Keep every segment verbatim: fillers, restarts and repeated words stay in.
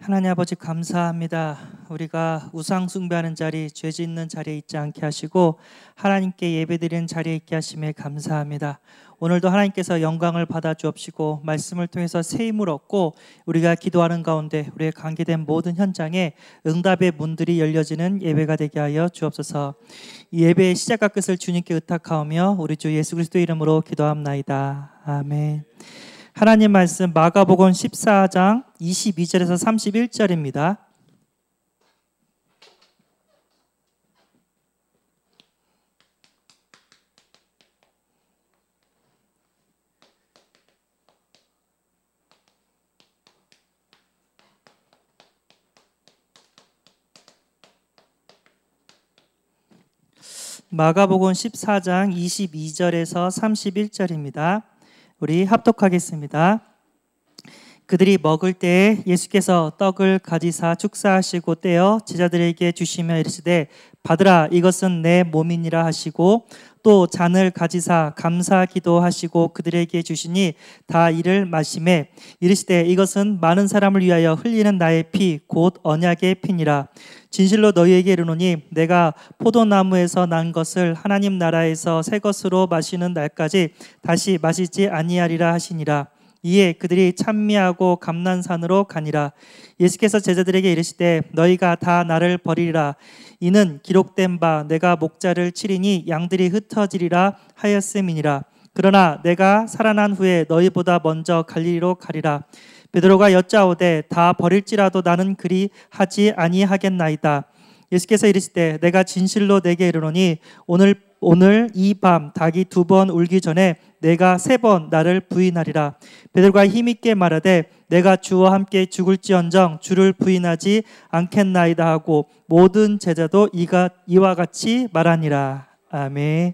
하나님 아버지 감사합니다. 우리가 우상 숭배하는 자리, 죄 짓는 자리에 있지 않게 하시고 하나님께 예배드리는 자리에 있게 하심에 감사합니다. 오늘도 하나님께서 영광을 받아 주옵시고 말씀을 통해서 새 힘을 얻고 우리가 기도하는 가운데 우리의 관계된 모든 현장에 응답의 문들이 열려지는 예배가 되게 하여 주옵소서. 이 예배의 시작과 끝을 주님께 의탁하오며 우리 주 예수 그리스도의 이름으로 기도합나이다. 아멘. 하나님 말씀 마가복음 십사 장 이십이 절에서 삼십일 절입니다. 마가복음 십사 장 이십이 절에서 삼십일 절입니다. 우리 합독하겠습니다. 그들이 먹을 때에 예수께서 떡을 가지사 축사하시고 떼어 제자들에게 주시며 이르시되 받으라 이것은 내 몸이니라 하시고 또 잔을 가지사 감사 기도하시고 그들에게 주시니 다 이를 마시매 이르시되 이것은 많은 사람을 위하여 흘리는 나의 피 곧 언약의 피니라. 진실로 너희에게 이르노니 내가 포도나무에서 난 것을 하나님 나라에서 새 것으로 마시는 날까지 다시 마시지 아니하리라 하시니라. 이에 그들이 찬미하고 감난산으로 가니라. 예수께서 제자들에게 이르시되 너희가 다 나를 버리리라. 이는 기록된 바 내가 목자를 치리니 양들이 흩어지리라 하였음이니라. 그러나 내가 살아난 후에 너희보다 먼저 갈릴리로 가리라. 베드로가 여짜오되 다 버릴지라도 나는 그리 하지 아니하겠나이다. 예수께서 이르시되 내가 진실로 내게 이르노니 오늘 오늘 이 밤 닭이 두 번 울기 전에 내가 세 번 나를 부인하리라. 베드로가 힘있게 말하되 내가 주와 함께 죽을지언정 주를 부인하지 않겠나이다 하고 모든 제자도 이가 이와 같이 말하니라. 아멘.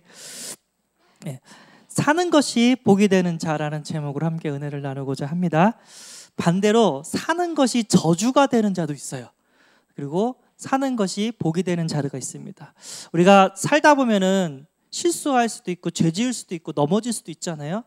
네. 사는 것이 복이 되는 자라는 제목으로 함께 은혜를 나누고자 합니다. 반대로 사는 것이 저주가 되는 자도 있어요. 그리고 사는 것이 복이 되는 자가 있습니다. 우리가 살다 보면은 실수할 수도 있고 죄 지을 수도 있고 넘어질 수도 있잖아요.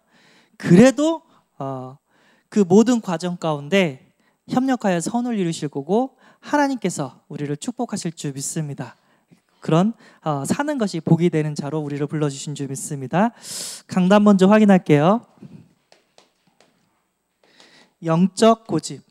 그래도 어, 그 모든 과정 가운데 협력하여 선을 이루실 거고 하나님께서 우리를 축복하실 줄 믿습니다. 그런 어, 사는 것이 복이 되는 자로 우리를 불러주신 줄 믿습니다. 강단 먼저 확인할게요. 영적 고집.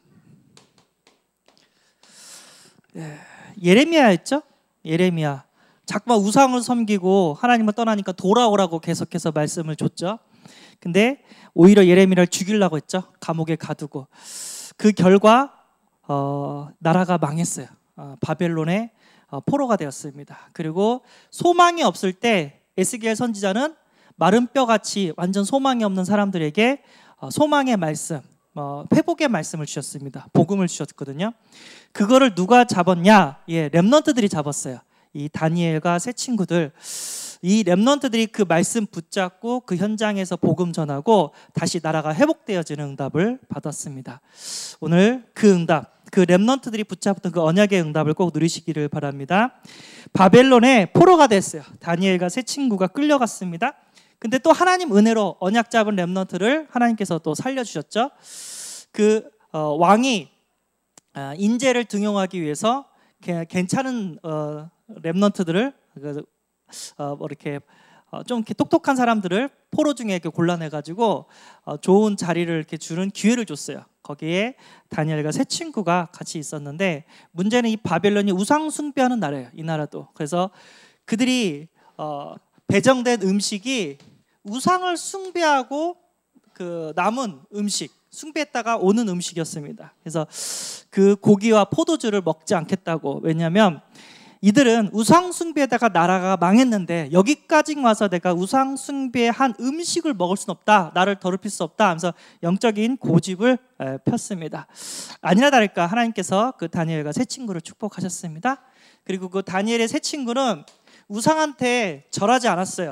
예레미야였죠? 예레미야. 자꾸만 우상을 섬기고 하나님을 떠나니까 돌아오라고 계속해서 말씀을 줬죠. 근데 오히려 예레미야를 죽이려고 했죠. 감옥에 가두고. 그 결과 어, 나라가 망했어요. 어, 바벨론의 어, 포로가 되었습니다. 그리고 소망이 없을 때 에스겔 선지자는 마른 뼈같이 완전 소망이 없는 사람들에게 어, 소망의 말씀, 어, 회복의 말씀을 주셨습니다. 복음을 주셨거든요. 그거를 누가 잡았냐? 예, 렘넌트들이 잡았어요. 이 다니엘과 세 친구들, 이 렘넌트들이 그 말씀 붙잡고 그 현장에서 복음 전하고 다시 나라가 회복되어지는 응답을 받았습니다. 오늘 그 응답, 그 렘넌트들이 붙잡던 그 언약의 응답을 꼭 누리시기를 바랍니다. 바벨론에 포로가 됐어요. 다니엘과 세 친구가 끌려갔습니다. 근데 또 하나님 은혜로 언약 잡은 렘넌트를 하나님께서 또 살려주셨죠. 그 어, 왕이 어, 인재를 등용하기 위해서 괜찮은 어, 렘넌트들을 어, 뭐 이렇게 어, 좀 이렇게 똑똑한 사람들을 포로 중에 이렇게 골라내가지고 어, 좋은 자리를 이렇게 주는 기회를 줬어요. 거기에 다니엘과 세 친구가 같이 있었는데 문제는 이 바벨론이 우상 숭배하는 나라예요. 이 나라도. 그래서 그들이 어, 배정된 음식이 우상을 숭배하고 그 남은 음식, 숭배했다가 오는 음식이었습니다. 그래서 그 고기와 포도주를 먹지 않겠다고. 왜냐하면 이들은 우상 숭배에다가 나라가 망했는데 여기까지 와서 내가 우상 숭배한 음식을 먹을 수는 없다. 나를 더럽힐 수 없다 하면서 영적인 고집을 폈습니다. 아니나 다를까 하나님께서 그 다니엘과 세 친구를 축복하셨습니다. 그리고 그 다니엘의 세 친구는 우상한테 절하지 않았어요.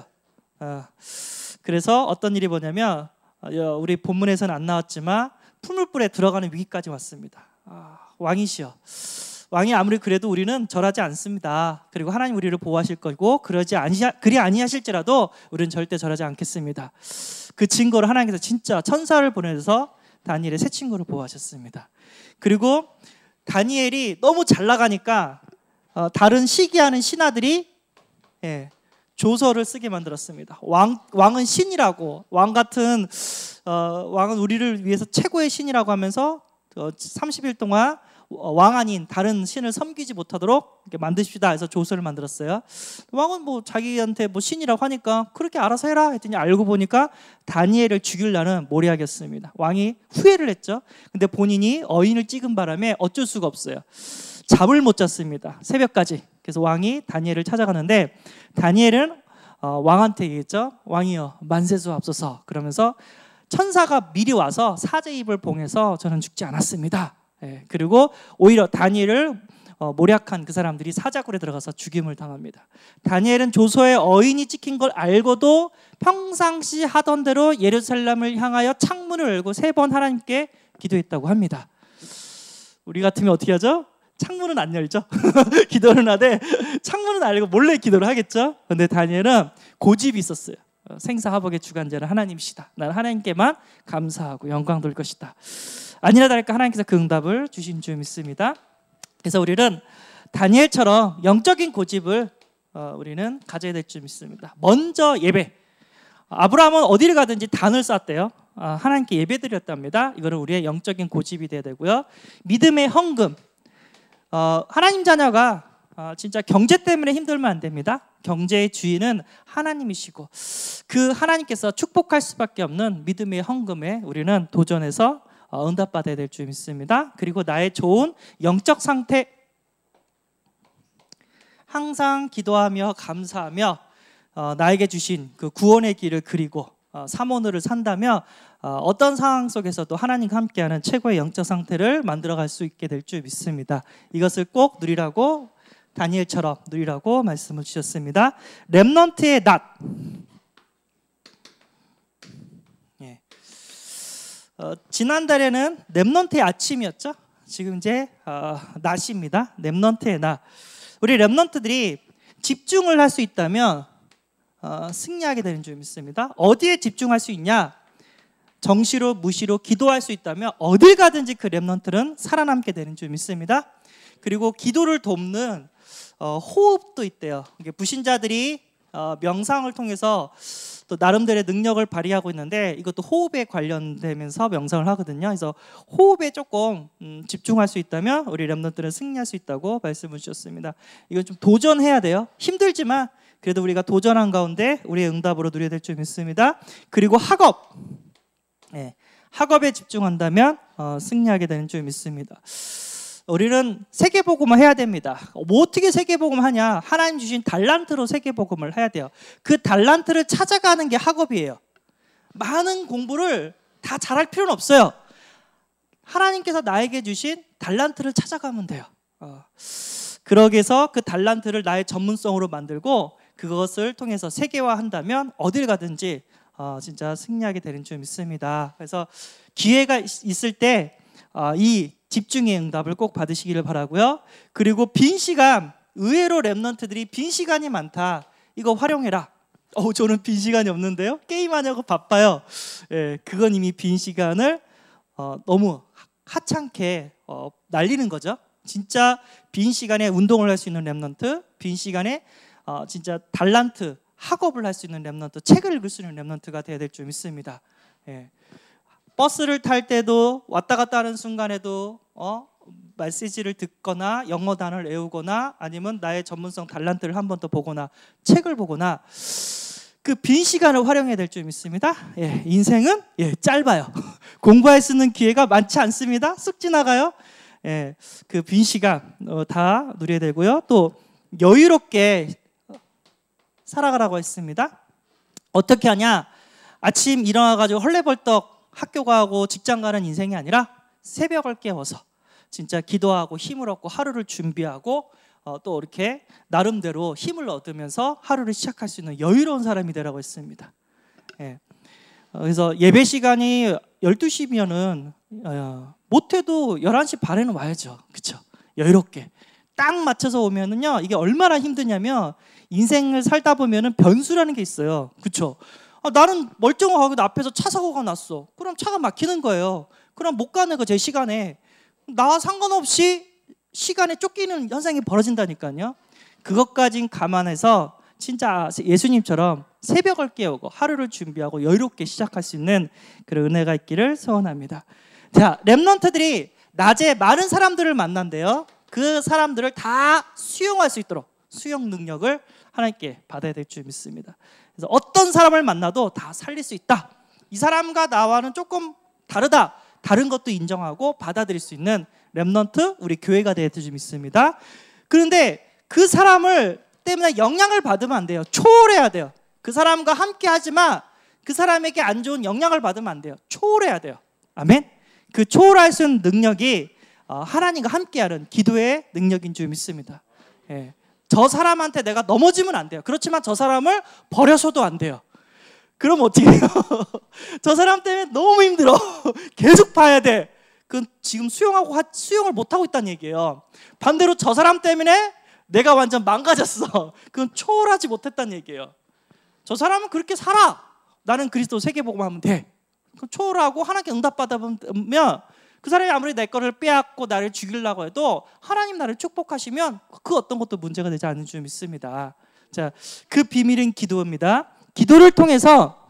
그래서 어떤 일이 뭐냐면 우리 본문에서는 안 나왔지만 풀물불에 들어가는 위기까지 왔습니다. 왕이시여, 왕이 아무리 그래도 우리는 절하지 않습니다. 그리고 하나님 우리를 보호하실 거고 그러지 아니하, 그리 아니하실지라도 우리는 절대 절하지 않겠습니다. 그 증거를 하나님께서 진짜 천사를 보내서 다니엘의 세 친구를 보호하셨습니다. 그리고 다니엘이 너무 잘 나가니까 어, 다른 시기하는 신하들이 예, 조서를 쓰게 만들었습니다. 왕, 왕은 신이라고, 왕 같은 어, 왕은 우리를 위해서 최고의 신이라고 하면서 어, 삼십 일 동안 왕 아닌 다른 신을 섬기지 못하도록 이렇게 만드십시다 해서 조서를 만들었어요. 왕은 뭐 자기한테 뭐 신이라고 하니까 그렇게 알아서 해라 했더니 알고 보니까 다니엘을 죽이려는 모략이었습니다. 왕이 후회를 했죠. 근데 본인이 어인을 찍은 바람에 어쩔 수가 없어요. 잠을 못 잤습니다. 새벽까지. 그래서 왕이 다니엘을 찾아가는데 다니엘은 어, 왕한테 얘기했죠. 왕이여 만세수하옵소서. 그러면서 천사가 미리 와서 사제입을 봉해서 저는 죽지 않았습니다. 예, 그리고 오히려 다니엘을 어, 모략한 그 사람들이 사자굴에 들어가서 죽임을 당합니다. 다니엘은 조서에 어인이 찍힌 걸 알고도 평상시 하던 대로 예루살렘을 향하여 창문을 열고 세 번 하나님께 기도했다고 합니다. 우리 같으면 어떻게 하죠? 창문은 안 열죠. 기도는 하되 창문은 안 열고 몰래 기도를 하겠죠. 그런데 다니엘은 고집이 있었어요. 생사화복의 주관자는 하나님이시다. 나는 하나님께만 감사하고 영광 돌 것이다. 아니나 다를까 하나님께서 그 응답을 주신 줄 믿습니다. 그래서 우리는 다니엘처럼 영적인 고집을 어, 우리는 가져야 될 줄 믿습니다. 먼저 예배. 아브라함은 어디를 가든지 단을 쌓았대요. 어, 하나님께 예배드렸답니다. 이거는 우리의 영적인 고집이 돼야 되고요. 믿음의 헌금. 어, 하나님 자녀가 어, 진짜 경제 때문에 힘들면 안 됩니다. 경제의 주인은 하나님이시고 그 하나님께서 축복할 수밖에 없는 믿음의 헌금에 우리는 도전해서 어, 응답받아야 될 줄 믿습니다. 그리고 나의 좋은 영적 상태, 항상 기도하며 감사하며 어, 나에게 주신 그 구원의 길을 그리고 어, 삼원을 산다며 어, 어떤 상황 속에서도 하나님과 함께하는 최고의 영적 상태를 만들어갈 수 있게 될 줄 믿습니다. 이것을 꼭 누리라고 다니엘처럼 누리라고 말씀을 주셨습니다. 렘넌트의 낮. 예. 어, 지난달에는 렘넌트의 아침이었죠. 지금 이제 어, 낮입니다. 렘넌트의 낮. 우리 렘넌트들이 집중을 할 수 있다면 어, 승리하게 되는 줄 믿습니다. 어디에 집중할 수 있냐? 정시로 무시로 기도할 수 있다면 어딜 가든지 그 렘넌트는 살아남게 되는 줄 믿습니다. 그리고 기도를 돕는 어, 호흡도 있대요. 이게 부신자들이 어, 명상을 통해서 또 나름대로의 능력을 발휘하고 있는데 이것도 호흡에 관련되면서 명상을 하거든요. 그래서 호흡에 조금 음, 집중할 수 있다면 우리 렘넌트는 승리할 수 있다고 말씀을 주셨습니다. 이건 좀 도전해야 돼요. 힘들지만 그래도 우리가 도전한 가운데 우리의 응답으로 누려야 될 줄 믿습니다. 그리고 학업. 네, 학업에 집중한다면 어, 승리하게 되는 줄 믿습니다. 우리는 세계복음을 해야 됩니다. 뭐 어떻게 세계복음을 하냐? 하나님 주신 달란트로 세계복음을 해야 돼요. 그 달란트를 찾아가는 게 학업이에요. 많은 공부를 다 잘할 필요는 없어요. 하나님께서 나에게 주신 달란트를 찾아가면 돼요. 어. 그러기 위해서 그 달란트를 나의 전문성으로 만들고 그것을 통해서 세계화한다면 어딜 가든지 어, 진짜 승리하게 되는 줄 믿습니다. 그래서 기회가 있을 때 어, 이 집중의 응답을 꼭 받으시기를 바라고요. 그리고 빈 시간, 의외로 렘넌트들이 빈 시간이 많다. 이거 활용해라. 어, 저는 빈 시간이 없는데요. 게임하냐고 바빠요. 예, 그건 이미 빈 시간을 어, 너무 하찮게 어, 날리는 거죠. 진짜 빈 시간에 운동을 할 수 있는 렘넌트, 빈 시간에 어, 진짜 달란트, 학업을 할 수 있는 렘넌트, 책을 읽을 수 있는 렘넌트가 되어야 될 줄 믿습니다. 예. 버스를 탈 때도 왔다 갔다 하는 순간에도 어, 메시지를 듣거나 영어 단어를 외우거나 아니면 나의 전문성 달란트를 한 번 더 보거나 책을 보거나 그 빈 시간을 활용해야 될 줄 믿습니다. 예, 인생은 예, 짧아요. 공부할 수 있는 기회가 많지 않습니다. 쑥 지나가요. 예, 그 빈 시간 어, 다 누려야 되고요. 또 여유롭게 살아가라고 했습니다. 어떻게 하냐? 아침 일어나가지고 헐레벌떡 학교 가고 직장 가는 인생이 아니라 새벽을 깨워서 진짜 기도하고 힘을 얻고 하루를 준비하고 어, 또 이렇게 나름대로 힘을 얻으면서 하루를 시작할 수 있는 여유로운 사람이 되라고 했습니다. 예. 어, 그래서 예배 시간이 열두 시면은 어, 못해도 열한 시 반에는 와야죠. 그렇죠? 여유롭게 딱 맞춰서 오면은요, 이게 얼마나 힘드냐면 인생을 살다 보면은 변수라는 게 있어요. 그렇죠? 아, 나는 멀쩡하고 앞에서 차 사고가 났어. 그럼 차가 막히는 거예요. 그럼 못 가는 거 제 시간에. 나와 상관없이 시간에 쫓기는 현상이 벌어진다니까요. 그것까진 감안해서 진짜 예수님처럼 새벽을 깨우고 하루를 준비하고 여유롭게 시작할 수 있는 그런 은혜가 있기를 소원합니다. 자, 렘넌트들이 낮에 많은 사람들을 만난대요. 그 사람들을 다 수용할 수 있도록 수용 능력을 하나님께 받아야 될 줄 믿습니다. 그래서 어떤 사람을 만나도 다 살릴 수 있다. 이 사람과 나와는 조금 다르다. 다른 것도 인정하고 받아들일 수 있는 렘넌트 우리 교회가 되어야 될 줄 믿습니다. 그런데 그 사람을 때문에 영향을 받으면 안 돼요. 초월해야 돼요. 그 사람과 함께 하지만 그 사람에게 안 좋은 영향을 받으면 안 돼요. 초월해야 돼요. 아멘. 그 초월할 수 있는 능력이 하나님과 함께하는 기도의 능력인 줄 믿습니다. 예. 저 사람한테 내가 넘어지면 안 돼요. 그렇지만 저 사람을 버려서도 안 돼요. 그럼 어떻게 해요? 저 사람 때문에 너무 힘들어. 계속 봐야 돼. 그건 지금 수용하고 수용을 못하고 있다는 얘기예요. 반대로 저 사람 때문에 내가 완전 망가졌어. 그건 초월하지 못했다는 얘기예요. 저 사람은 그렇게 살아. 나는 그리스도 세계복음 하면 돼. 초월하고 하나님께 응답받으면 그 사람이 아무리 내 거를 빼앗고 나를 죽이려고 해도 하나님 나를 축복하시면 그 어떤 것도 문제가 되지 않는 줄 믿습니다. 자, 그 비밀은 기도입니다. 기도를 통해서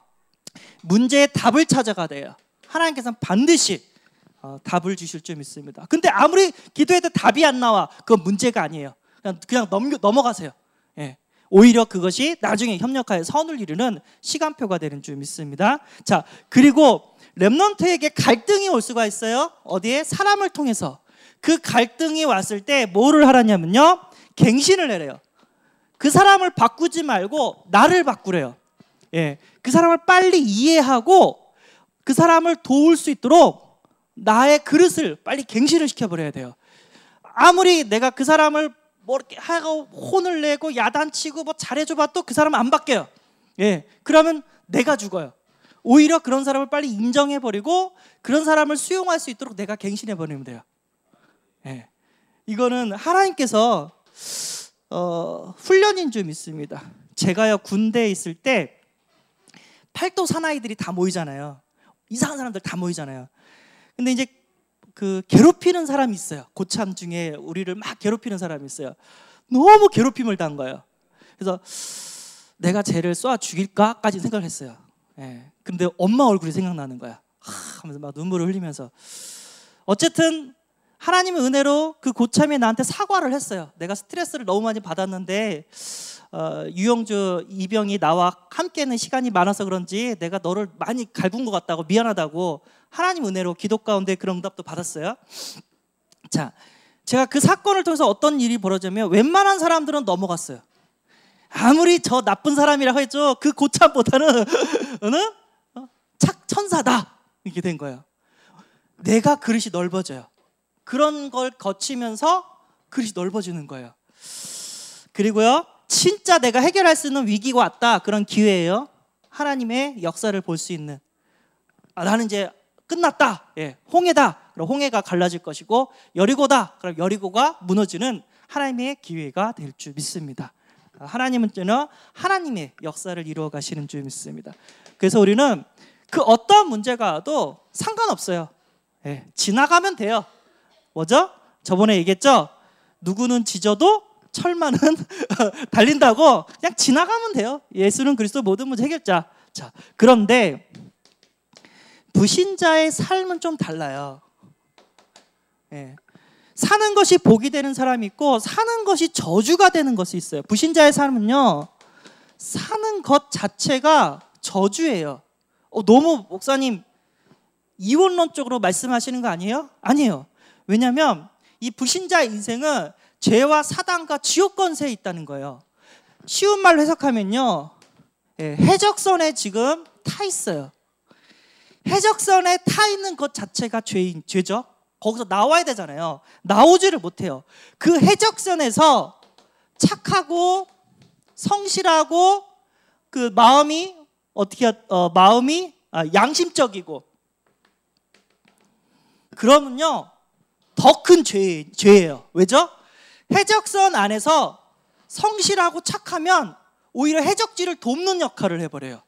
문제의 답을 찾아가야 돼요. 하나님께서는 반드시 어, 답을 주실 줄 믿습니다. 근데 아무리 기도해도 답이 안 나와. 그건 문제가 아니에요. 그냥, 그냥 넘겨, 넘어가세요. 예. 오히려 그것이 나중에 협력하여 선을 이루는 시간표가 되는 줄 믿습니다. 자, 그리고 렘넌트에게 갈등이 올 수가 있어요. 어디에? 사람을 통해서. 그 갈등이 왔을 때 뭐를 하라냐면요, 갱신을 내래요. 그 사람을 바꾸지 말고 나를 바꾸래요. 예, 그 사람을 빨리 이해하고 그 사람을 도울 수 있도록 나의 그릇을 빨리 갱신을 시켜버려야 돼요. 아무리 내가 그 사람을 뭐 이렇게 하고 혼을 내고 야단치고 뭐 잘해줘봐도 그 사람은 안 바뀌어요. 예, 그러면 내가 죽어요. 오히려 그런 사람을 빨리 인정해버리고 그런 사람을 수용할 수 있도록 내가 갱신해버리면 돼요. 예, 이거는 하나님께서 어, 훈련인 줄 믿습니다. 제가요 군대에 있을 때 팔도 사나이들이 다 모이잖아요. 이상한 사람들 다 모이잖아요. 근데 이제 그 괴롭히는 사람이 있어요. 고참 중에 우리를 막 괴롭히는 사람이 있어요. 너무 괴롭힘을 당한 거예요. 그래서 내가 쟤를 쏴 죽일까까지 생각을 했어요. 예. 근데 엄마 얼굴이 생각나는 거야. 하, 하면서 막 눈물을 흘리면서 어쨌든 하나님의 은혜로 그 고참이 나한테 사과를 했어요. 내가 스트레스를 너무 많이 받았는데 어, 유영주 이병이 나와 함께는 시간이 많아서 그런지 내가 너를 많이 갈군 것 같다고 미안하다고 하나님 은혜로 기도 가운데 그런 응답도 받았어요. 자, 제가 그 사건을 통해서 어떤 일이 벌어지면 웬만한 사람들은 넘어갔어요. 아무리 저 나쁜 사람이라고 했죠. 그 고참보다는 착 천사다 이렇게 된 거예요. 내가 그릇이 넓어져요. 그런 걸 거치면서 그릇이 넓어지는 거예요. 그리고요, 진짜 내가 해결할 수 있는 위기가 왔다. 그런 기회예요. 하나님의 역사를 볼 수 있는. 아, 나는 이제 끝났다. 예, 홍해다. 그럼 홍해가 갈라질 것이고 여리고다. 그럼 여리고가 무너지는 하나님의 기회가 될 줄 믿습니다. 하나님은 저는 하나님의 역사를 이루어 가시는 줄 믿습니다. 그래서 우리는 그 어떤 문제가 와도 상관없어요. 예, 지나가면 돼요. 뭐죠? 저번에 얘기했죠? 누구는 지져도 철만은 달린다고. 그냥 지나가면 돼요. 예수는 그리스도 모든 문제 해결자. 자, 그런데 불신자의 삶은 좀 달라요. 예. 사는 것이 복이 되는 사람이 있고 사는 것이 저주가 되는 것이 있어요. 불신자의 삶은요, 사는 것 자체가 저주예요. 어, 너무 목사님 이원론적으로 말씀하시는 거 아니에요? 아니에요. 왜냐하면 이 불신자의 인생은 죄와 사단과 지옥 권세에 있다는 거예요. 쉬운 말로 해석하면요, 예, 해적선에 지금 타 있어요. 해적선에 타 있는 것 자체가 죄인, 죄죠. 거기서 나와야 되잖아요. 나오지를 못해요. 그 해적선에서 착하고 성실하고 그 마음이 어떻게 어, 마음이 아, 양심적이고 그러면요 더 큰 죄, 죄예요. 왜죠? 해적선 안에서 성실하고 착하면 오히려 해적지를 돕는 역할을 해버려요.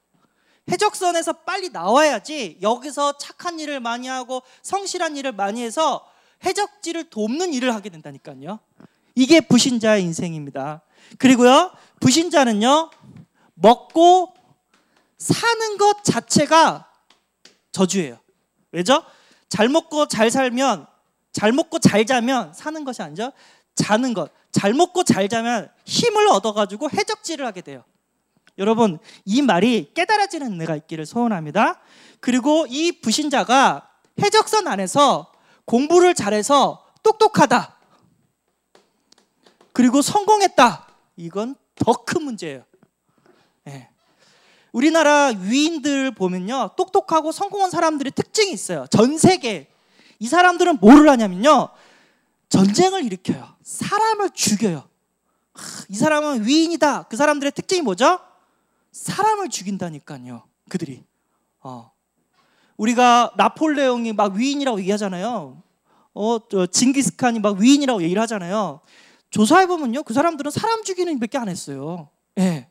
해적선에서 빨리 나와야지 여기서 착한 일을 많이 하고 성실한 일을 많이 해서 해적지를 돕는 일을 하게 된다니까요. 이게 불신자의 인생입니다. 그리고요, 불신자는요, 먹고 사는 것 자체가 저주예요. 왜죠? 잘 먹고 잘 살면, 잘 먹고 잘 자면 사는 것이 아니죠. 자는 것. 잘 먹고 잘 자면 힘을 얻어가지고 해적질을 하게 돼요. 여러분, 이 말이 깨달아지는 은혜가 있기를 소원합니다. 그리고 이 불신자가 해적선 안에서 공부를 잘해서 똑똑하다, 그리고 성공했다, 이건 더 큰 문제예요. 네. 우리나라 위인들 보면요, 똑똑하고 성공한 사람들의 특징이 있어요. 전 세계 이 사람들은 뭐를 하냐면요, 전쟁을 일으켜요. 사람을 죽여요. 이 사람은 위인이다. 그 사람들의 특징이 뭐죠? 사람을 죽인다니까요. 그들이 어. 우리가 나폴레옹이 막 위인이라고 얘기하잖아요. 어, 저 징기스칸이 막 위인이라고 얘기를 하잖아요. 조사해보면요, 그 사람들은 사람 죽이는 일밖에 안 했어요. 예.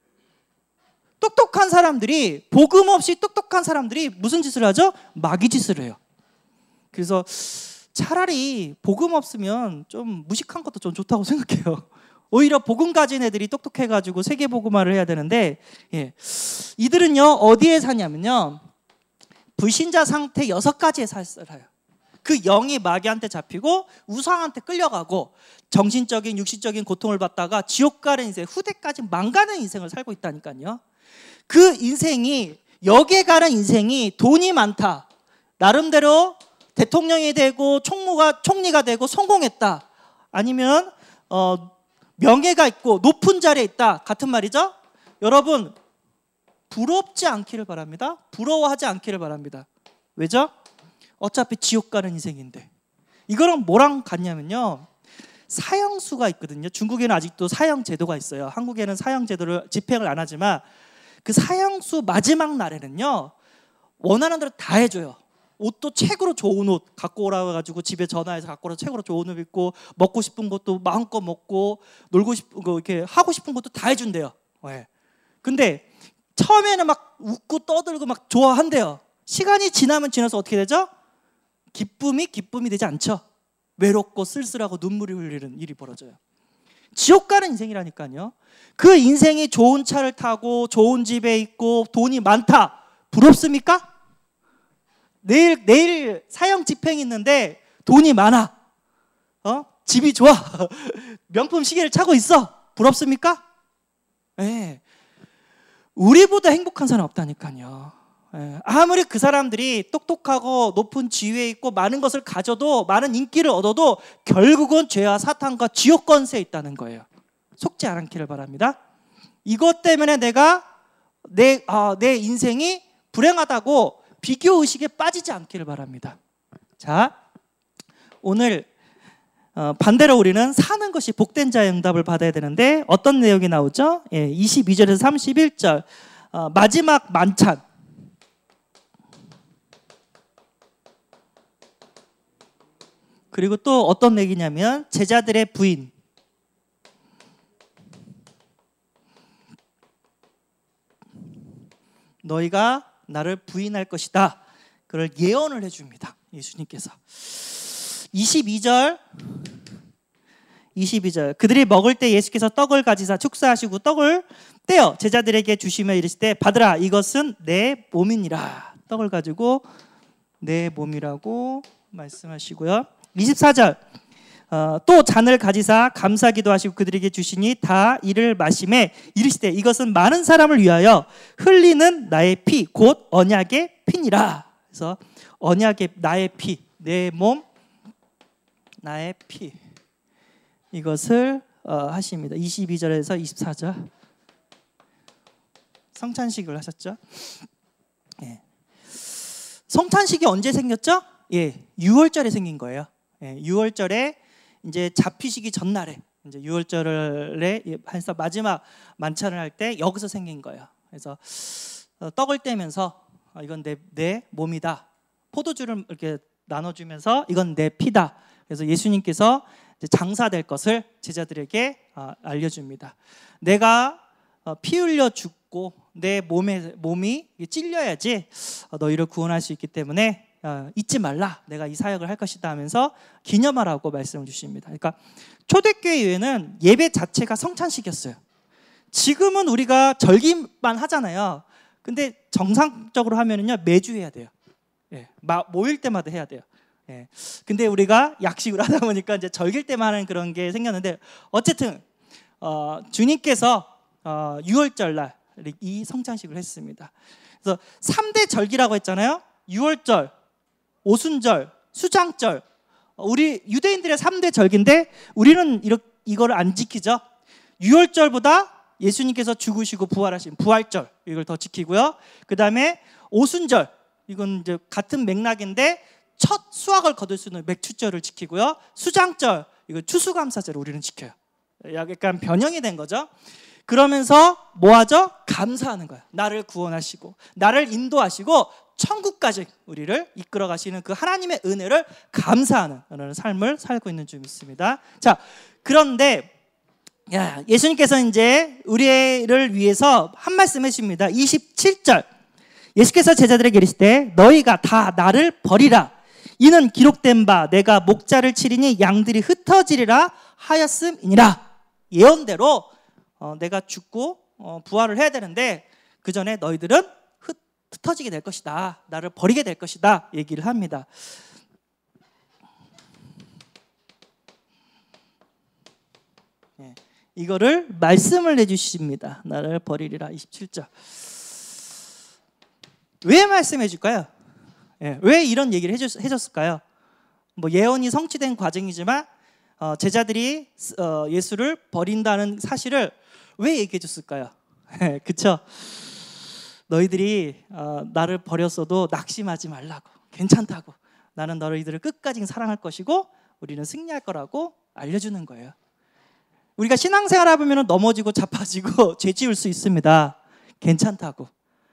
똑똑한 사람들이, 복음 없이 똑똑한 사람들이 무슨 짓을 하죠? 마귀 짓을 해요. 그래서 차라리 복음 없으면 좀 무식한 것도 좀 좋다고 생각해요. 오히려 복음 가진 애들이 똑똑해가지고 세계 복음화를 해야 되는데, 예. 이들은요, 어디에 사냐면요, 불신자 상태 여섯 가지에 살아요. 그 영이 마귀한테 잡히고 우상한테 끌려가고 정신적인 육신적인 고통을 받다가 지옥 가는 인생, 후대까지 망가는 인생을 살고 있다니까요. 그 인생이, 여기에 가는 인생이 돈이 많다, 나름대로 대통령이 되고 총무가 총리가 되고 성공했다, 아니면 어, 명예가 있고 높은 자리에 있다, 같은 말이죠. 여러분, 부럽지 않기를 바랍니다. 부러워하지 않기를 바랍니다. 왜죠? 어차피 지옥 가는 인생인데. 이거랑 뭐랑 같냐면요, 사형수가 있거든요. 중국에는 아직도 사형 제도가 있어요. 한국에는 사형 제도를 집행을 안 하지만 그 사형수 마지막 날에는요, 원하는 대로 다 해줘요. 옷도 최고로 좋은 옷 갖고 오라고 해가지고 집에 전화해서 갖고 오라고 최고로 좋은 옷 입고, 먹고 싶은 것도 마음껏 먹고, 놀고 싶은 거, 이렇게 하고 싶은 것도 다 해준대요. 네. 근데 처음에는 막 웃고 떠들고 막 좋아한대요. 시간이 지나면 지나서 어떻게 되죠? 기쁨이 기쁨이 되지 않죠. 외롭고 쓸쓸하고 눈물이 흘리는 일이 벌어져요. 지옥 가는 인생이라니까요. 그 인생이 좋은 차를 타고 좋은 집에 있고 돈이 많다, 부럽습니까? 내일 내일 사형 집행이 있는데 돈이 많아, 어? 집이 좋아, 명품 시계를 차고 있어, 부럽습니까? 네. 우리보다 행복한 사람 없다니까요. 예, 아무리 그 사람들이 똑똑하고 높은 지위에 있고 많은 것을 가져도, 많은 인기를 얻어도 결국은 죄와 사탄과 지옥 권세에 있다는 거예요. 속지 않기를 바랍니다. 이것 때문에 내가 내, 아, 내 인생이 불행하다고 비교의식에 빠지지 않기를 바랍니다. 자, 오늘 어, 반대로 우리는 사는 것이 복된 자의 응답을 받아야 되는데, 어떤 내용이 나오죠? 예, 이십이 절에서 삼십일 절, 어, 마지막 만찬. 그리고 또 어떤 얘기냐면 제자들의 부인. 너희가 나를 부인할 것이다, 그걸 예언을 해줍니다, 예수님께서. 이십이 절 이십이 절 그들이 먹을 때 예수께서 떡을 가지사 축사하시고 떡을 떼어 제자들에게 주시며 이르시되, 받으라, 이것은 내 몸이니라. 떡을 가지고 내 몸이라고 말씀하시고요. 이십사 절 어, 또 잔을 가지사 감사기도 하시고 그들에게 주시니 다 이를 마시매 이르시되, 이것은 많은 사람을 위하여 흘리는 나의 피, 곧 언약의 피니라. 그래서 언약의, 나의 피, 내 몸, 나의 피, 이것을 어, 하십니다. 이십이 절에서 이십사 절 성찬식을 하셨죠. 예. 성찬식이 언제 생겼죠? 예, 유월절에 생긴 거예요. 예, 유월절에 이제 잡히시기 전날에, 이제 유월절에 해서 마지막 만찬을 할 때 여기서 생긴 거예요. 그래서 어, 떡을 떼면서 어, 이건 내, 내 몸이다, 포도주를 이렇게 나눠주면서 이건 내 피다. 그래서 예수님께서 이제 장사될 것을 제자들에게 어, 알려줍니다. 내가 어, 피 흘려 죽고 내 몸에, 몸이 찔려야지 어, 너희를 구원할 수 있기 때문에 어, 잊지 말라. 내가 이 사역을 할 것이다 하면서 기념하라고 말씀을 주십니다. 그러니까 초대교회는 예배 자체가 성찬식이었어요. 지금은 우리가 절기만 하잖아요. 근데 정상적으로 하면은요 매주 해야 돼요. 예, 모일 때마다 해야 돼요. 예. 근데 우리가 약식으로 하다 보니까 이제 절길 때만 하는 그런 게 생겼는데 어쨌든 어, 주님께서 어, 유월절 날 이 성찬식을 했습니다. 그래서 삼 대 절기라고 했잖아요. 유월절, 오순절, 수장절. 우리 유대인들의 삼 대 절기인데 우리는 이렇게 이거를 안 지키죠. 유월절보다 예수님께서 죽으시고 부활하신 부활절 이걸 더 지키고요. 그 다음에 오순절 이건 이제 같은 맥락인데 첫 수확을 거둘 수 있는 맥추절을 지키고요. 수장절 이거 추수감사절을 우리는 지켜요. 약간 변형이 된 거죠. 그러면서 뭐 하죠? 감사하는 거예요. 나를 구원하시고 나를 인도하시고 천국까지 우리를 이끌어 가시는 그 하나님의 은혜를 감사하는 그런 삶을 살고 있는 줄 믿습니다. 자, 그런데 야, 예수님께서 이제 우리를 위해서 한 말씀 해주십니다. 이십칠 절 예수께서 제자들에게 이르시되 너희가 다 나를 버리라. 이는 기록된 바 내가 목자를 치리니 양들이 흩어지리라 하였음이니라. 예언대로 어, 내가 죽고 어, 부활을 해야 되는데 그 전에 너희들은 흩, 흩어지게 될 것이다. 나를 버리게 될 것이다. 얘기를 합니다. 네, 이거를 말씀을 해주십니다. 나를 버리리라. 이십칠 절. 왜 말씀해 줄까요? 네, 왜 이런 얘기를 해줬, 해줬을까요? 뭐 예언이 성취된 과정이지만 어, 제자들이 어, 예수를 버린다는 사실을 왜 얘기해 줬을까요? 그쵸? 너희들이 어, 나를 버렸어도 낙심하지 말라고, 괜찮다고, 나는 너희들을 끝까지 사랑할 것이고 우리는 승리할 거라고 알려주는 거예요. 우리가 신앙생활 해보면 넘어지고 자빠지고 죄 지을 수 있습니다. 괜찮다고,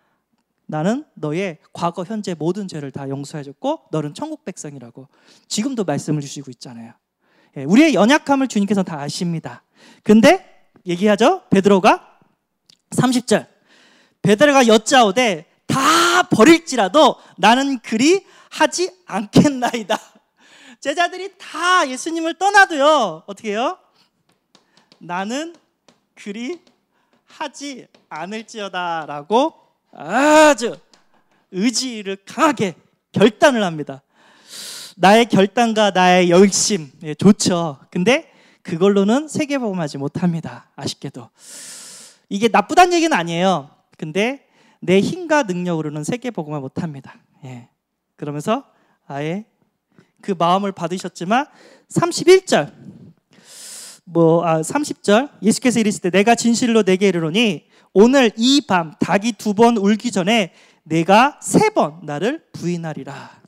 나는 너의 과거 현재 모든 죄를 다 용서해줬고 너는 천국 백성이라고 지금도 말씀을 주시고 있잖아요. 우리의 연약함을 주님께서 다 아십니다. 근데 얘기하죠. 베드로가 삼십 절 베드로가 여짜오되 다 버릴지라도 나는 그리 하지 않겠나이다. 제자들이 다 예수님을 떠나도요 어떻게 해요? 나는 그리 하지 않을지어다 라고 아주 의지를 강하게 결단을 합니다. 나의 결단과 나의 열심, 예, 좋죠. 근데 그걸로는 세계복음하지 못합니다. 아쉽게도. 이게 나쁘다는 얘기는 아니에요. 근데 내 힘과 능력으로는 세계복음화 못합니다. 예. 그러면서 아예 그 마음을 받으셨지만 삼십일 절 뭐 아, 삼십 절 예수께서 이르시되 내가 진실로 내게 이르노니 오늘 이 밤 닭이 두 번 울기 전에 내가 세 번 나를 부인하리라.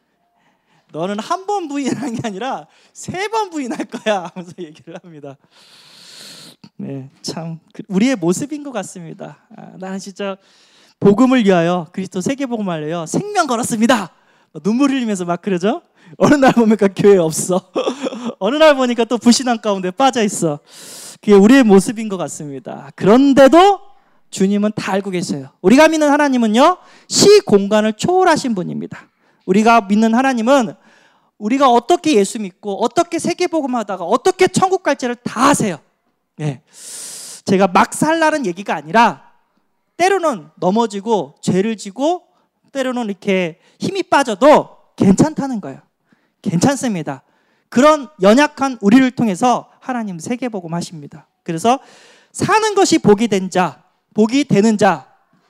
너는 한 번 부인한 게 아니라 세 번 부인할 거야 하면서 얘기를 합니다. 네, 참 우리의 모습인 것 같습니다. 아, 나는 진짜 복음을 위하여 그리스도 세계복음을 위하여 생명 걸었습니다. 눈물 흘리면서 막 그러죠. 어느 날 보니까 교회 없어. 어느 날 보니까 또 불신앙 가운데 빠져 있어. 그게 우리의 모습인 것 같습니다. 그런데도 주님은 다 알고 계세요. 우리가 믿는 하나님은요 시 공간을 초월하신 분입니다. 우리가 믿는 하나님은 우리가 어떻게 예수 믿고 어떻게 세계복음하다가 어떻게 천국 갈지를 다 아세요. 예. 제가 막 살라는 얘기가 아니라 때로는 넘어지고 죄를 지고 때로는 이렇게 힘이 빠져도 괜찮다는 거예요. 괜찮습니다. 그런 연약한 우리를 통해서 하나님 세계복음 하십니다. 그래서 사는 것이 복이 된 자, 복이 되는 자,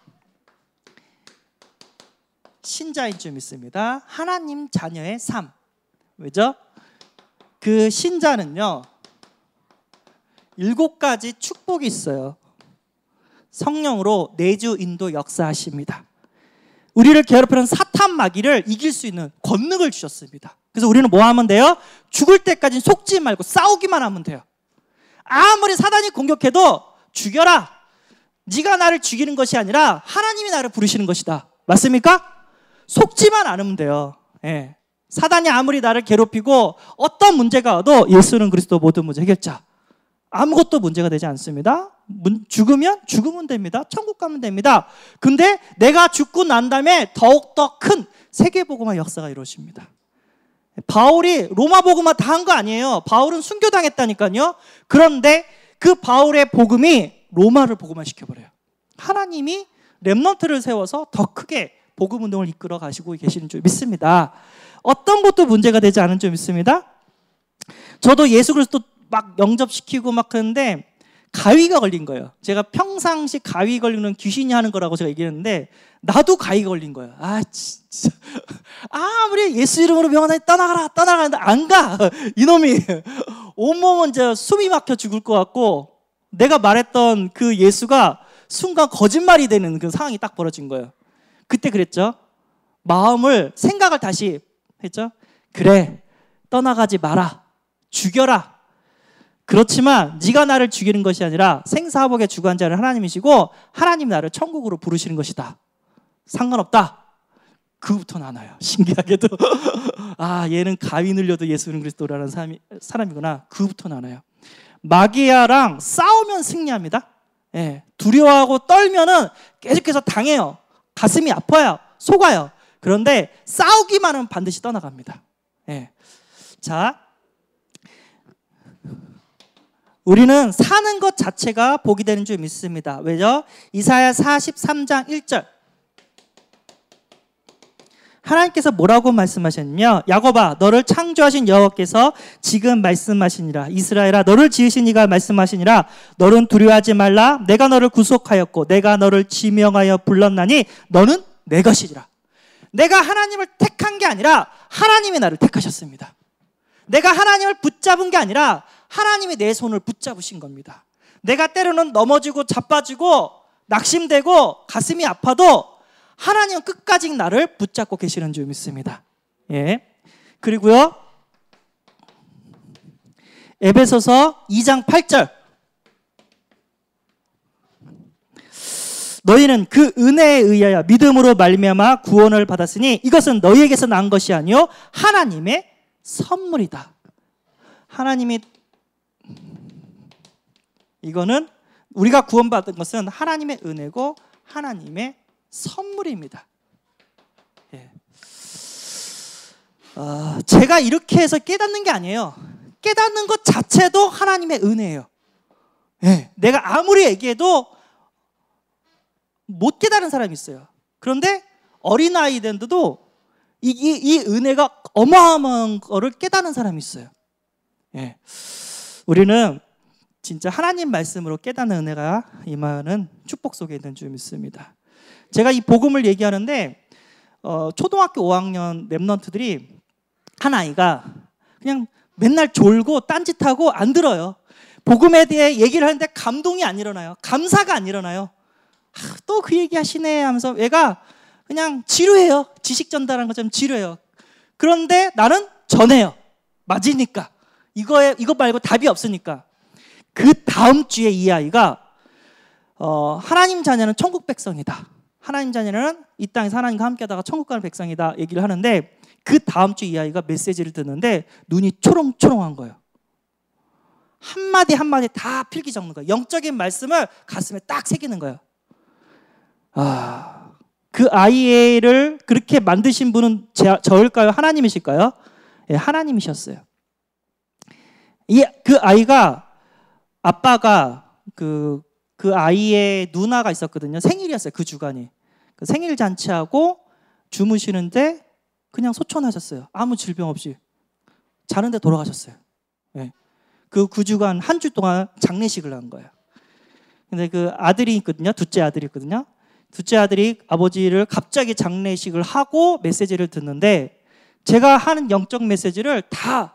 신자인 줄 믿습니다. 하나님 자녀의 삶. 왜죠? 그 신자는요 일곱 가지 축복이 있어요. 성령으로 내주 인도 역사하십니다. 우리를 괴롭히는 사탄 마귀를 이길 수 있는 권능을 주셨습니다. 그래서 우리는 뭐 하면 돼요? 죽을 때까지 속지 말고 싸우기만 하면 돼요. 아무리 사단이 공격해도 죽여라. 네가 나를 죽이는 것이 아니라 하나님이 나를 부르시는 것이다. 맞습니까? 속지만 않으면 돼요. 예. 사단이 아무리 나를 괴롭히고 어떤 문제가 와도 예수는 그리스도 모든 문제 해결자. 아무것도 문제가 되지 않습니다. 죽으면 죽으면 됩니다. 천국 가면 됩니다. 근데 내가 죽고 난 다음에 더욱더 큰 세계복음화 역사가 이루어집니다. 바울이 로마 복음화 다 한 거 아니에요. 바울은 순교당했다니까요. 그런데 그 바울의 복음이 로마를 복음화시켜버려요. 하나님이 렘넌트를 세워서 더 크게 복음 운동을 이끌어 가시고 계시는 줄 믿습니다. 어떤 것도 문제가 되지 않은 줄 믿습니다. 저도 예수 그리스도 막 영접시키고 막 그러는데 가위가 걸린 거예요. 제가 평상시 가위 걸리는 귀신이 하는 거라고 제가 얘기했는데 나도 가위 걸린 거예요. 아 진짜 아무리 예수 이름으로 병원에 떠나가라 떠나가는데 안 가. 이놈이 온몸은 이제 숨이 막혀 죽을 것 같고 내가 말했던 그 예수가 순간 거짓말이 되는 그 상황이 딱 벌어진 거예요. 그때 그랬죠. 마음을 생각을 다시 했죠. 그래 떠나가지 마라. 죽여라. 그렇지만 네가 나를 죽이는 것이 아니라 생사화복의 주관자는 하나님이시고 하나님 나를 천국으로 부르시는 것이다. 상관없다. 그부터 나눠요. 신기하게도 아 얘는 가위 늘려도 예수는 그리스도라는 사람이, 사람이구나. 그부터 나눠요. 마귀야랑 싸우면 승리합니다. 예, 두려워하고 떨면은 계속해서 당해요. 가슴이 아파요. 속아요. 그런데 싸우기만 하면 반드시 떠나갑니다. 예. 자, 우리는 사는 것 자체가 복이 되는 줄 믿습니다. 왜죠? 이사야 사십삼 장 일 절. 하나님께서 뭐라고 말씀하셨냐면 야곱아 너를 창조하신 여호와께서 지금 말씀하시니라. 이스라엘아 너를 지으신 이가 말씀하시니라. 너는 두려워하지 말라. 내가 너를 구속하였고 내가 너를 지명하여 불렀나니 너는 내 것이리라. 내가 하나님을 택한 게 아니라 하나님이 나를 택하셨습니다. 내가 하나님을 붙잡은 게 아니라 하나님이 내 손을 붙잡으신 겁니다. 내가 때로는 넘어지고 자빠지고 낙심되고 가슴이 아파도 하나님은 끝까지 나를 붙잡고 계시는 줄 믿습니다. 예. 그리고요. 에베소서 이 장 팔 절. 너희는 그 은혜에 의하여 믿음으로 말미암아 구원을 받았으니 이것은 너희에게서 난 것이 아니요 하나님의 선물이다. 하나님이 이거는 우리가 구원받은 것은 하나님의 은혜고 하나님의 선물입니다. 예. 어, 제가 이렇게 해서 깨닫는 게 아니에요. 깨닫는 것 자체도 하나님의 은혜예요. 예. 내가 아무리 얘기해도 못 깨달은 사람이 있어요. 그런데 어린아이들도 이, 이, 이 은혜가 어마어마한 거를 깨닫는 사람이 있어요. 예. 우리는 진짜 하나님 말씀으로 깨닫는 은혜가 임하는 축복 속에 있는 줄 믿습니다. 제가 이 복음을 얘기하는데 어, 초등학교 오 학년 랩런트들이 한 아이가 그냥 맨날 졸고 딴짓하고 안 들어요. 복음에 대해 얘기를 하는데 감동이 안 일어나요. 감사가 안 일어나요. 아, 또 그 얘기 하시네 하면서 얘가 그냥 지루해요. 지식 전달하는 것처럼 지루해요. 그런데 나는 전해요. 맞으니까. 이거에, 이거 말고 답이 없으니까. 그 다음 주에 이 아이가 어, 하나님 자녀는 천국 백성이다. 하나님 자녀는 이 땅에서 하나님과 함께 하다가 천국 가는 백성이다 얘기를 하는데 그 다음 주 이 아이가 메시지를 듣는데 눈이 초롱초롱한 거예요. 한마디 한마디 다 필기 적는 거예요. 영적인 말씀을 가슴에 딱 새기는 거예요. 아, 그 아이를 그렇게 만드신 분은 제, 저일까요? 하나님이실까요? 예, 하나님이셨어요. 이, 그 아이가 아빠가 그, 그 아이의 누나가 있었거든요. 생일이었어요. 그 주간이. 그 생일 잔치하고 주무시는데 그냥 소천하셨어요. 아무 질병 없이. 자는데 돌아가셨어요. 예. 그, 그 주간 한 주 동안 장례식을 한 거예요. 근데 그 아들이 있거든요. 둘째 아들이 있거든요. 둘째 아들이 아버지를 갑자기 장례식을 하고 메시지를 듣는데 제가 하는 영적 메시지를 다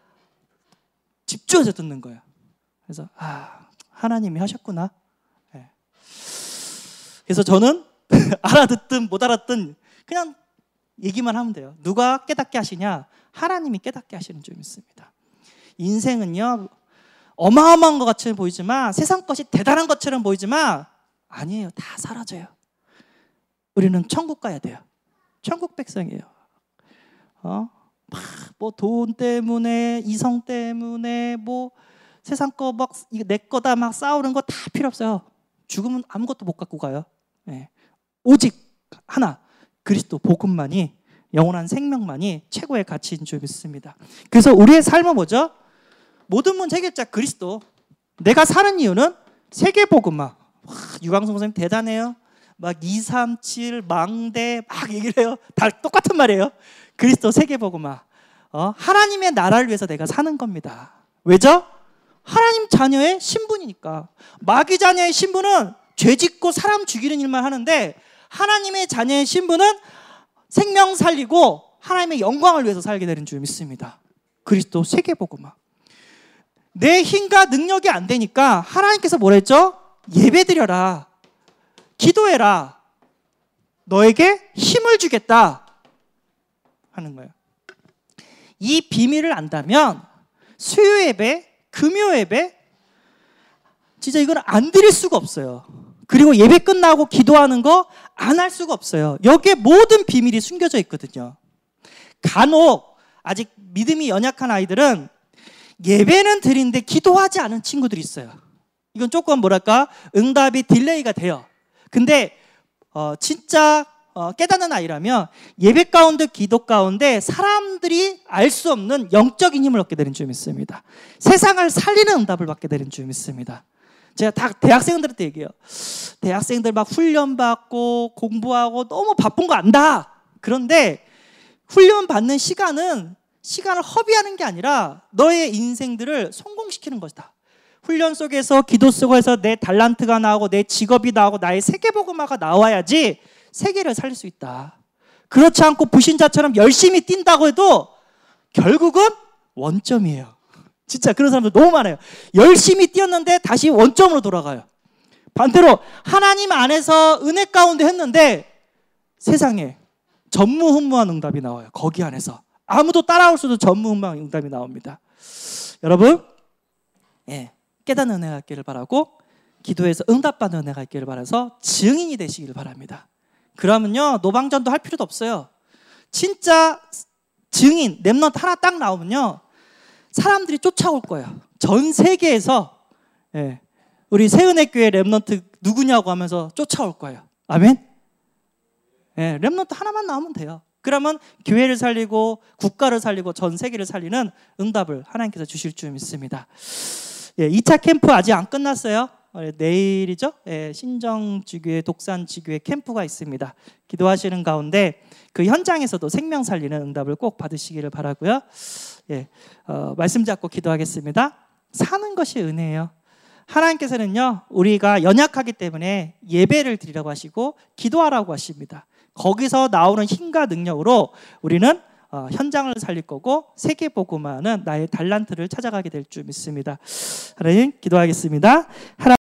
집중해서 듣는 거예요. 그래서 아 하나님이 하셨구나. 네. 그래서 저는 알아듣든 못 알아듣든 그냥 얘기만 하면 돼요. 누가 깨닫게 하시냐? 하나님이 깨닫게 하시는 줄 믿습니다. 인생은요 어마어마한 것 같이 보이지만 세상 것이 대단한 것처럼 보이지만 아니에요. 다 사라져요. 우리는 천국 가야 돼요. 천국 백성이에요. 어? 뭐 돈 때문에 이성 때문에 뭐 세상 거 막 내 거다 막 싸우는 거 다 필요 없어요. 죽으면 아무것도 못 갖고 가요. 네. 오직 하나 그리스도 복음만이 영원한 생명만이 최고의 가치인 줄 믿습니다. 그래서 우리의 삶은 뭐죠? 모든 문제 해결자 그리스도. 내가 사는 이유는 세계복음화. 와, 유광성 선생님 대단해요. 막 이삼칠 망대 막 얘기를 해요. 다 똑같은 말이에요. 그리스도 세계복음화. 어, 하나님의 나라를 위해서 내가 사는 겁니다. 왜죠? 하나님 자녀의 신분이니까. 마귀 자녀의 신분은 죄 짓고 사람 죽이는 일만 하는데, 하나님의 자녀의 신분은 생명 살리고 하나님의 영광을 위해서 살게 되는 줄 믿습니다. 그리스도 세계복음화. 내 힘과 능력이 안 되니까 하나님께서 뭐라 했죠? 예배드려라, 기도해라, 너에게 힘을 주겠다 하는 거예요. 이 비밀을 안다면 수요 예배, 금요 예배 진짜 이건 안 드릴 수가 없어요. 그리고 예배 끝나고 기도하는 거 안 할 수가 없어요. 여기에 모든 비밀이 숨겨져 있거든요. 간혹 아직 믿음이 연약한 아이들은 예배는 드리는데 기도하지 않은 친구들이 있어요. 이건 조금 뭐랄까 응답이 딜레이가 돼요. 근데 어, 진짜 어, 깨닫는 아이라면 예배 가운데 기도 가운데 사람들이 알 수 없는 영적인 힘을 얻게 되는 줄 믿습니다. 세상을 살리는 응답을 받게 되는 줄 믿습니다. 제가 다 대학생들한테 얘기해요. 대학생들 막 훈련받고 공부하고 너무 바쁜 거 안다. 그런데 훈련 받는 시간은 시간을 허비하는 게 아니라 너의 인생들을 성공시키는 것이다. 훈련 속에서 기도 속에서 내 달란트가 나오고 내 직업이 나오고 나의 세계복음화가 나와야지 세계를 살릴 수 있다. 그렇지 않고 불신자처럼 열심히 뛴다고 해도 결국은 원점이에요. 진짜 그런 사람들 너무 많아요. 열심히 뛰었는데 다시 원점으로 돌아가요. 반대로 하나님 안에서 은혜 가운데 했는데 세상에 전무후무한 응답이 나와요. 거기 안에서 아무도 따라올 수도 전무후무한 응답이 나옵니다. 여러분, 예, 깨닫는 은혜가 있기를 바라고 기도해서 응답받는 은혜가 있기를 바라서 증인이 되시기를 바랍니다. 그러면요 노방전도 할 필요도 없어요. 진짜 증인 렘넌트 하나 딱 나오면요 사람들이 쫓아올 거예요. 전 세계에서 예, 우리 새은혜교회 렘넌트 누구냐고 하면서 쫓아올 거예요. 아멘. 예, 렘넌트 하나만 나오면 돼요. 그러면 교회를 살리고 국가를 살리고 전 세계를 살리는 응답을 하나님께서 주실 줄 믿습니다. 예, 이 차 캠프 아직 안 끝났어요. 내일이죠. 예, 신정지교회 독산지교회 캠프가 있습니다. 기도하시는 가운데 그 현장에서도 생명 살리는 응답을 꼭 받으시기를 바라고요. 예, 어, 말씀 잡고 기도하겠습니다. 사는 것이 은혜예요. 하나님께서는요 우리가 연약하기 때문에 예배를 드리라고 하시고 기도하라고 하십니다. 거기서 나오는 힘과 능력으로 우리는 어, 현장을 살릴 거고 세계복음화는 나의 달란트를 찾아가게 될 줄 믿습니다. 하나님 기도하겠습니다. 하나님